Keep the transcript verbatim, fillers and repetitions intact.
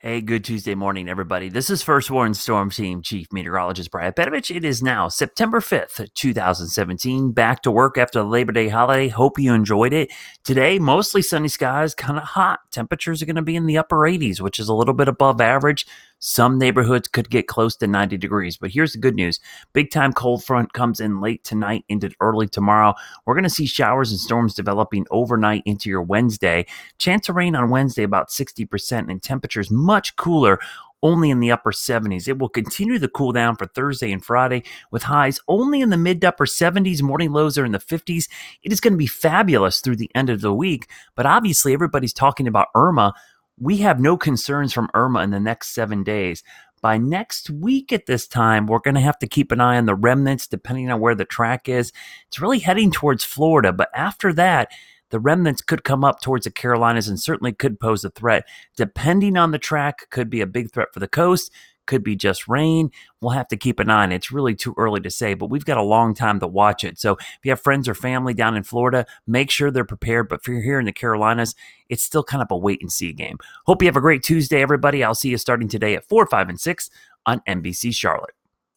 Hey, good Tuesday morning, everybody. This is First Warn Storm Team Chief Meteorologist Brian Petovich. It is now September fifth, twenty seventeen. Back to work after the Labor Day holiday. Hope you enjoyed it. Today, mostly sunny skies, kind of hot. Temperatures are going to be in the upper eighties, which is a little bit above average. Some neighborhoods could get close to ninety degrees, but here's the good news. Big time cold front comes in late tonight into early tomorrow. We're going to see showers and storms developing overnight into your Wednesday. Chance of rain on Wednesday about sixty percent, and temperatures much cooler, only in the upper seventies. It will continue to cool down for Thursday and Friday with highs only in the mid to upper seventies. Morning lows are in the fifties. It is going to be fabulous through the end of the week, but obviously everybody's talking about Irma. We have no concerns from Irma in the next seven days. By next week at this time, we're going to have to keep an eye on the remnants depending on where the track is. It's really heading towards Florida, but after that, the remnants could come up towards the Carolinas and certainly could pose a threat. Depending on the track, could be a big threat for the coast, could be just rain. We'll have to keep an eye on it. It's really too early to say, but we've got a long time to watch it. So if you have friends or family down in Florida, make sure they're prepared. But if you're here in the Carolinas, it's still kind of a wait and see game. Hope you have a great Tuesday, everybody. I'll see you starting today at four, five, and six on N B C Charlotte.